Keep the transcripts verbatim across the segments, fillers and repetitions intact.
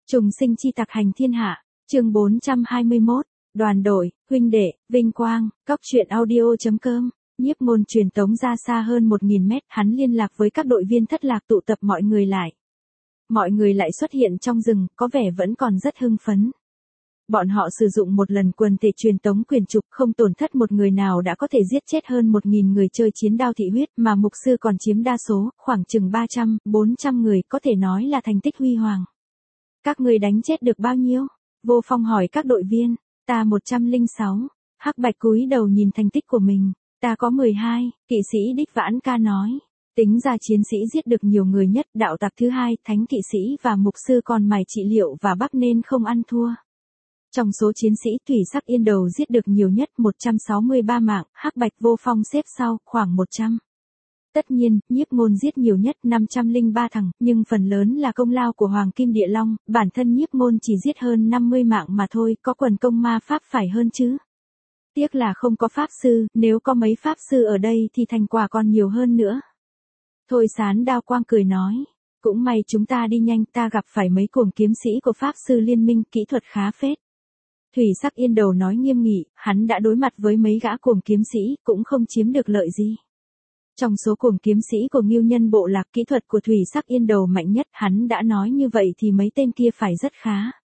Trùng sinh chi tặc hành thiên hạ, chương bốn trăm hai mươi mốt, đoàn đội, huynh đệ, vinh quang, cóc truyện audio.com, nhiếp ngôn truyền tống ra xa hơn một nghìn mét, hắn liên lạc với các đội viên thất lạc tụ tập mọi người lại. Mọi người lại xuất hiện trong rừng, có vẻ vẫn còn rất hưng phấn. Bọn họ sử dụng một lần quần thể truyền tống quyền trục, không tổn thất một người nào đã có thể giết chết hơn một nghìn người chơi chiến đao thị huyết, mà mục sư còn chiếm đa số, khoảng chừng ba trăm, bốn trăm người, có thể nói là thành tích huy hoàng. Các người đánh chết được bao nhiêu? Vô Phong hỏi các đội viên. Ta một trăm lẻ sáu. Hắc Bạch cúi đầu nhìn thành tích của mình. Ta có mười hai, kỵ sĩ Đích Vãn Ca nói. Tính ra chiến sĩ giết được nhiều người nhất, đạo tặc thứ hai, thánh kỵ sĩ và mục sư còn mài trị liệu và bắp nên không ăn thua. Trong số chiến sĩ, Thủy Sắc Yên Đầu giết được nhiều nhất một trăm sáu mươi ba mạng, Hắc Bạch Vô Phong xếp sau, khoảng một trăm. Tất nhiên, nhiếp ngôn giết nhiều nhất năm trăm lẻ ba thằng, nhưng phần lớn là công lao của Hoàng Kim Địa Long, bản thân nhiếp ngôn chỉ giết hơn năm mươi mạng mà thôi, có quần công ma pháp phải hơn chứ. Tiếc là không có pháp sư, nếu có mấy pháp sư ở đây thì thành quả còn nhiều hơn nữa. Thôi Sán Đao Quang cười nói, cũng may chúng ta đi nhanh, ta gặp phải mấy cuồng kiếm sĩ của pháp sư liên minh, kỹ thuật khá phết. Thủy Sắc Yên Đầu nói nghiêm nghị, hắn đã đối mặt với mấy gã cuồng kiếm sĩ, cũng không chiếm được lợi gì. Trong số cuồng kiếm sĩ của Ngưu Nhân Bộ Lạc, kỹ thuật của Thủy Sắc Yên Đầu mạnh nhất, hắn đã nói như vậy thì mấy tên kia phải rất khá.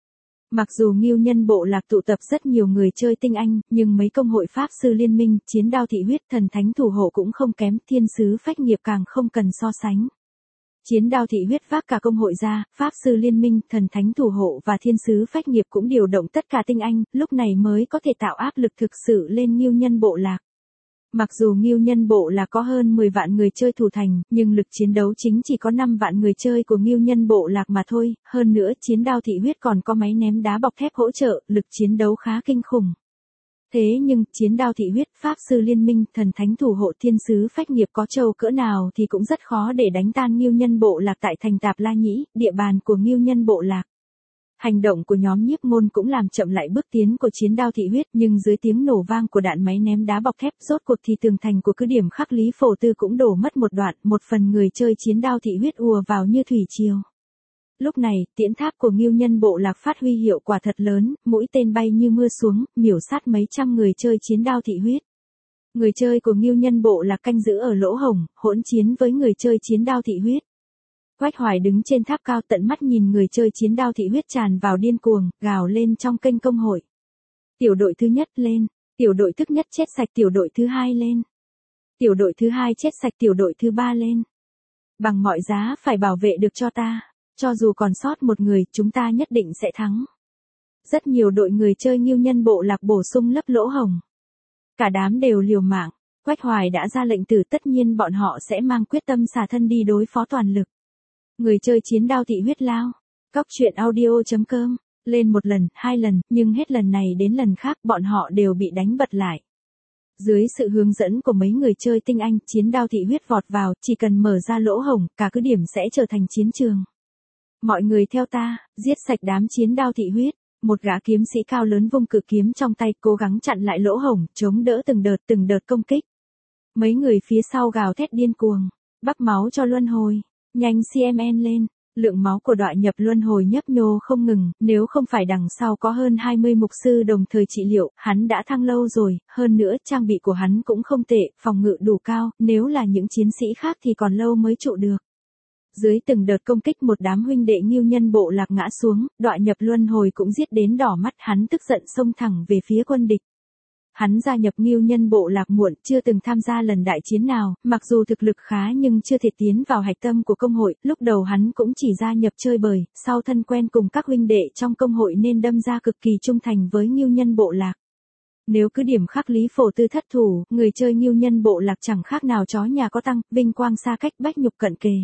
Mặc dù Ngưu Nhân Bộ Lạc tụ tập rất nhiều người chơi tinh anh, nhưng mấy công hội pháp sư liên minh, chiến đao thị huyết, thần thánh thủ hộ cũng không kém, thiên sứ phách nghiệp càng không cần so sánh. Chiến đao thị huyết vác cả công hội ra, pháp sư liên minh, thần thánh thủ hộ và thiên sứ phách nghiệp cũng điều động tất cả tinh anh, lúc này mới có thể tạo áp lực thực sự lên Ngưu Nhân Bộ Lạc. Mặc dù Ngưu Nhân Bộ Lạc có hơn mười vạn người chơi thủ thành, nhưng lực chiến đấu chính chỉ có năm vạn người chơi của Ngưu Nhân Bộ Lạc mà thôi, hơn nữa chiến đao thị huyết còn có máy ném đá bọc thép hỗ trợ, lực chiến đấu khá kinh khủng. Thế nhưng, chiến đao thị huyết, pháp sư liên minh, thần thánh thủ hộ, thiên sứ phách nghiệp có trâu cỡ nào thì cũng rất khó để đánh tan Ngưu Nhân Bộ Lạc tại thành Tạp La Nhĩ, địa bàn của Ngưu Nhân Bộ Lạc. Hành động của nhóm nhiếp ngôn cũng làm chậm lại bước tiến của chiến đao thị huyết, nhưng dưới tiếng nổ vang của đạn máy ném đá bọc thép, rốt cuộc thì tường thành của cứ điểm Khắc Lý Phổ Tư cũng đổ mất một đoạn, một phần người chơi chiến đao thị huyết ùa vào như thủy triều. Lúc này, tiễn tháp của Ngưu Nhân Bộ Lạc phát huy hiệu quả thật lớn, mũi tên bay như mưa xuống, miểu sát mấy trăm người chơi chiến đao thị huyết. Người chơi của Ngưu Nhân Bộ Lạc canh giữ ở lỗ hổng, hỗn chiến với người chơi chiến đao thị huyết. Quách Hoài đứng trên tháp cao tận mắt nhìn người chơi chiến đao thị huyết tràn vào điên cuồng, gào lên trong kênh công hội. Tiểu đội thứ nhất lên, tiểu đội thứ nhất chết sạch, tiểu đội thứ hai lên. Tiểu đội thứ hai chết sạch, tiểu đội thứ ba lên. Bằng mọi giá phải bảo vệ được cho ta, cho dù còn sót một người, chúng ta nhất định sẽ thắng. Rất nhiều đội người chơi Ngưu Nhân Bộ Lạc bổ sung lấp lỗ hổng. Cả đám đều liều mạng, Quách Hoài đã ra lệnh tử, tất nhiên bọn họ sẽ mang quyết tâm xả thân đi đối phó toàn lực. Người chơi chiến đao thị huyết lao. Cóc truyện audio.com. Lên một lần, hai lần, nhưng hết lần này đến lần khác bọn họ đều bị đánh bật lại. Dưới sự hướng dẫn của mấy người chơi tinh anh, chiến đao thị huyết vọt vào, chỉ cần mở ra lỗ hổng, cả cứ điểm sẽ trở thành chiến trường. Mọi người theo ta, giết sạch đám chiến đao thị huyết. Một gã kiếm sĩ cao lớn vung cự kiếm trong tay, cố gắng chặn lại lỗ hổng, chống đỡ từng đợt từng đợt công kích. Mấy người phía sau gào thét điên cuồng. Bắp máu cho luân hồi. Nhanh xê em en lên, lượng máu của Đoạ Nhập Luân Hồi nhấp nhô không ngừng, nếu không phải đằng sau có hơn hai mươi mục sư đồng thời trị liệu, hắn đã thăng lâu rồi, hơn nữa trang bị của hắn cũng không tệ, phòng ngự đủ cao, nếu là những chiến sĩ khác thì còn lâu mới trụ được. Dưới từng đợt công kích một đám huynh đệ Ngưu Nhân Bộ Lạc ngã xuống, Đoạ Nhập Luân Hồi cũng giết đến đỏ mắt, hắn tức giận xông thẳng về phía quân địch. Hắn gia nhập Ngưu Nhân Bộ Lạc muộn, chưa từng tham gia lần đại chiến nào, mặc dù thực lực khá nhưng chưa thể tiến vào hạch tâm của công hội, lúc đầu hắn cũng chỉ gia nhập chơi bời, sau thân quen cùng các huynh đệ trong công hội nên đâm ra cực kỳ trung thành với Ngưu Nhân Bộ Lạc. Nếu cứ điểm Khắc Lý Phổ Tư thất thủ, người chơi Ngưu Nhân Bộ Lạc chẳng khác nào chó nhà có tăng, vinh quang xa cách, bách nhục cận kề.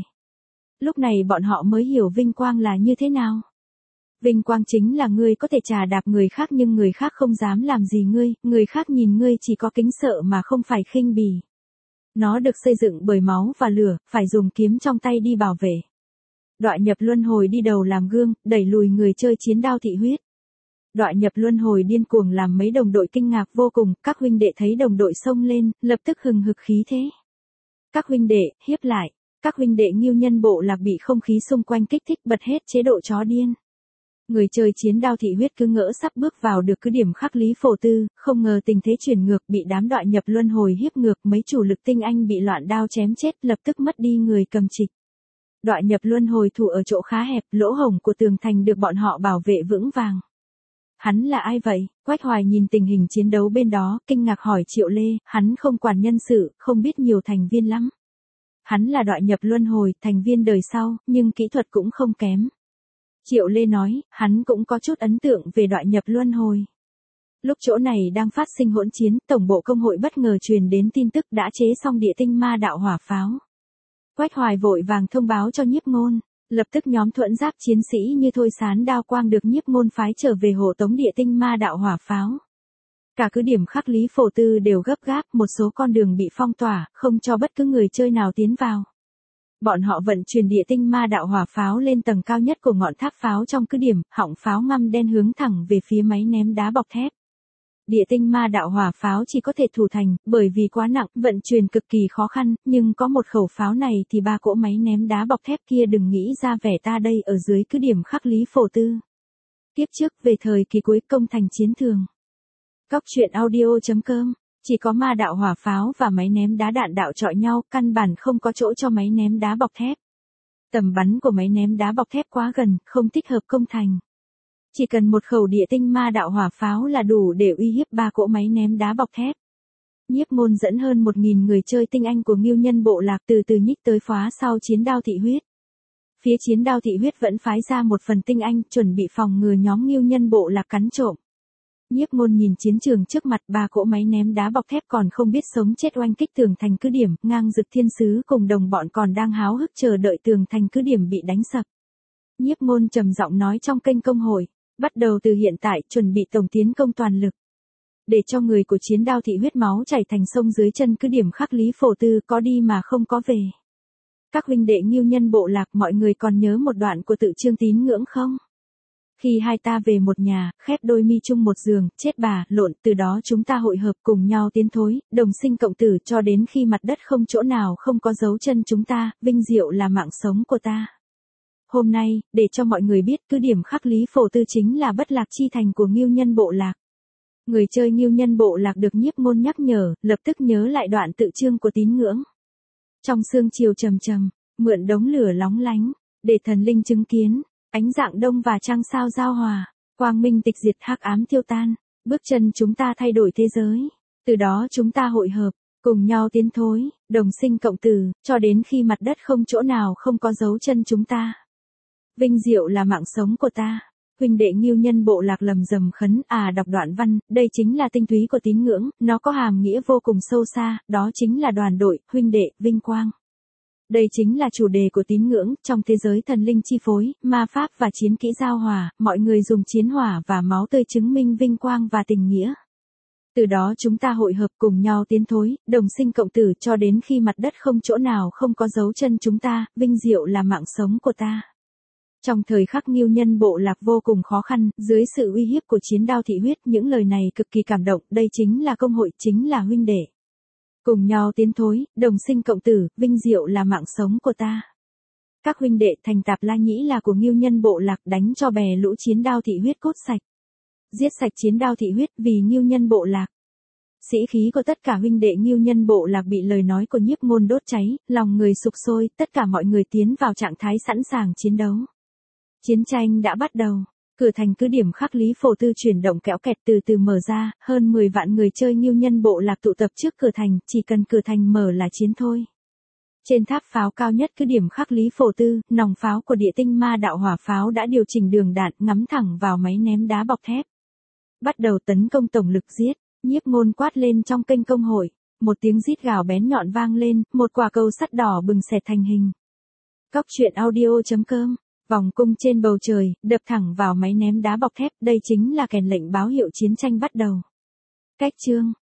Lúc này bọn họ mới hiểu vinh quang là như thế nào. Vinh quang chính là ngươi có thể chà đạp người khác nhưng người khác không dám làm gì ngươi, người khác nhìn ngươi chỉ có kính sợ mà không phải khinh bỉ. Nó được xây dựng bởi máu và lửa, phải dùng kiếm trong tay đi bảo vệ. Đoạ Nhập Luân Hồi đi đầu làm gương, đẩy lùi người chơi chiến đao thị huyết. Đoạ Nhập Luân Hồi điên cuồng làm mấy đồng đội kinh ngạc vô cùng, các huynh đệ thấy đồng đội xông lên, lập tức hừng hực khí thế. Các huynh đệ, hiếp lại, các huynh đệ Ngưu Nhân Bộ Lạc bị không khí xung quanh kích thích bật hết chế độ chó điên. Người chơi chiến đao thị huyết cứ ngỡ sắp bước vào được cứ điểm khắc lý phổ tư, không ngờ tình thế chuyển ngược, bị đám đoại nhập luân hồi hiếp ngược, mấy chủ lực tinh anh bị loạn đao chém chết, lập tức mất đi người cầm trịch. Đoại nhập luân hồi thủ ở chỗ khá hẹp, lỗ hổng của tường thành được bọn họ bảo vệ vững vàng. Hắn là ai vậy? Quách Hoài nhìn tình hình chiến đấu bên đó, kinh ngạc hỏi Triệu Lê, hắn không quản nhân sự, không biết nhiều thành viên lắm. Hắn là đoại nhập luân hồi, thành viên đời sau, nhưng kỹ thuật cũng không kém. Triệu Lê nói, hắn cũng có chút ấn tượng về đoại nhập luân hồi. Lúc chỗ này đang phát sinh hỗn chiến, tổng bộ công hội bất ngờ truyền đến tin tức đã chế xong địa tinh ma đạo hỏa pháo. Quách Hoài vội vàng thông báo cho Nhiếp Ngôn, lập tức nhóm thuẫn giáp chiến sĩ như Thôi Sán Đao Quang được Nhiếp Ngôn phái trở về hộ tống địa tinh ma đạo hỏa pháo. Cả cứ điểm khắc lý phổ tư đều gấp gáp, một số con đường bị phong tỏa, không cho bất cứ người chơi nào tiến vào. Bọn họ vận chuyển địa tinh ma đạo hỏa pháo lên tầng cao nhất của ngọn tháp pháo trong cứ điểm, họng pháo ngăm đen hướng thẳng về phía máy ném đá bọc thép. Địa tinh ma đạo hỏa pháo chỉ có thể thủ thành, bởi vì quá nặng, vận chuyển cực kỳ khó khăn, nhưng có một khẩu pháo này thì ba cỗ máy ném đá bọc thép kia đừng nghĩ ra vẻ ta đây ở dưới cứ điểm khắc lý phổ tư. Tiếp trước về thời kỳ cuối công thành chiến thường. Cóc truyện audio chấm com, chỉ có ma đạo hỏa pháo và máy ném đá đạn đạo chọi nhau, căn bản không có chỗ cho máy ném đá bọc thép. Tầm bắn của máy ném đá bọc thép quá gần, không thích hợp công thành. Chỉ cần một khẩu địa tinh ma đạo hỏa pháo là đủ để uy hiếp ba cỗ máy ném đá bọc thép. Nhiếp Ngôn dẫn hơn một nghìn người chơi tinh anh của Ngưu Nhân bộ lạc từ từ nhích tới phá sau chiến đao thị huyết. Phía chiến đao thị huyết vẫn phái ra một phần tinh anh chuẩn bị phòng ngừa nhóm Ngưu Nhân bộ lạc cắn trộm. Nhiếp Ngôn nhìn chiến trường trước mặt, ba cỗ máy ném đá bọc thép còn không biết sống chết oanh kích tường thành cứ điểm, ngang Dực Thiên Sứ cùng đồng bọn còn đang háo hức chờ đợi tường thành cứ điểm bị đánh sập. Nhiếp Ngôn trầm giọng nói trong kênh công hội, bắt đầu từ hiện tại chuẩn bị tổng tiến công toàn lực. Để cho người của chiến đao thị huyết máu chảy thành sông dưới chân cứ điểm khắc lý phổ tư, có đi mà không có về. Các huynh đệ Ngưu Nhân bộ lạc, mọi người còn nhớ một đoạn của tự Trương Tín Ngưỡng không? Khi hai ta về một nhà, khép đôi mi chung một giường, chết bà, lộn, từ đó chúng ta hội hợp cùng nhau tiến thối, đồng sinh cộng tử cho đến khi mặt đất không chỗ nào không có dấu chân chúng ta, vinh diệu là mạng sống của ta. Hôm nay, để cho mọi người biết cứ điểm khắc lý phổ tư chính là bất lạc chi thành của Ngưu Nhân bộ lạc. Người chơi Ngưu Nhân bộ lạc được Nhiếp Ngôn nhắc nhở, lập tức nhớ lại đoạn tự chương của tín ngưỡng. Trong sương chiều trầm trầm, mượn đống lửa lóng lánh, để thần linh chứng kiến. Ánh dạng đông và trăng sao giao hòa, quang minh tịch diệt hắc ám tiêu tan, bước chân chúng ta thay đổi thế giới, từ đó chúng ta hội hợp, cùng nhau tiến thối, đồng sinh cộng tử, cho đến khi mặt đất không chỗ nào không có dấu chân chúng ta. Vinh diệu là mạng sống của ta. Huynh đệ Ngưu Nhân bộ lạc lầm rầm khấn, à đọc đoạn văn, đây chính là tinh túy của tín ngưỡng, nó có hàm nghĩa vô cùng sâu xa, đó chính là đoàn đội, huynh đệ, vinh quang. Đây chính là chủ đề của tín ngưỡng, trong thế giới thần linh chi phối, ma pháp và chiến kỹ giao hòa, mọi người dùng chiến hỏa và máu tươi chứng minh vinh quang và tình nghĩa. Từ đó chúng ta hội hợp cùng nhau tiến thối, đồng sinh cộng tử cho đến khi mặt đất không chỗ nào không có dấu chân chúng ta, vinh diệu là mạng sống của ta. Trong thời khắc Ngưu Nhân bộ lạc vô cùng khó khăn, dưới sự uy hiếp của chiến đao thị huyết, những lời này cực kỳ cảm động, đây chính là công hội, chính là huynh đệ. Cùng nhau tiến thối, đồng sinh cộng tử, vinh diệu là mạng sống của ta. Các huynh đệ thành Tạp La Nhĩ là của Ngưu Nhân bộ lạc, đánh cho bè lũ chiến đao thị huyết cốt sạch. Giết sạch chiến đao thị huyết vì Ngưu Nhân bộ lạc. Sĩ khí của tất cả huynh đệ Ngưu Nhân bộ lạc bị lời nói của Nhiếp Ngôn đốt cháy, lòng người sục sôi, tất cả mọi người tiến vào trạng thái sẵn sàng chiến đấu. Chiến tranh đã bắt đầu. Cửa thành cứ điểm khắc lý phổ tư chuyển động kéo kẹt từ từ mở ra, hơn mười vạn người chơi Ngưu Nhân bộ lạc tụ tập trước cửa thành, chỉ cần cửa thành mở là chiến thôi. Trên tháp pháo cao nhất cứ điểm khắc lý phổ tư, nòng pháo của địa tinh ma đạo hỏa pháo đã điều chỉnh đường đạn, ngắm thẳng vào máy ném đá bọc thép. Bắt đầu tấn công tổng lực giết, Nhiếp Ngôn quát lên trong kênh công hội, một tiếng rít gào bén nhọn vang lên, một quả cầu sắt đỏ bừng xẹt thành hình. Cóc truyện audio chấm com. Vòng cung trên bầu trời, đập thẳng vào máy ném đá bọc thép, đây chính là kèn lệnh báo hiệu chiến tranh bắt đầu. Cách chương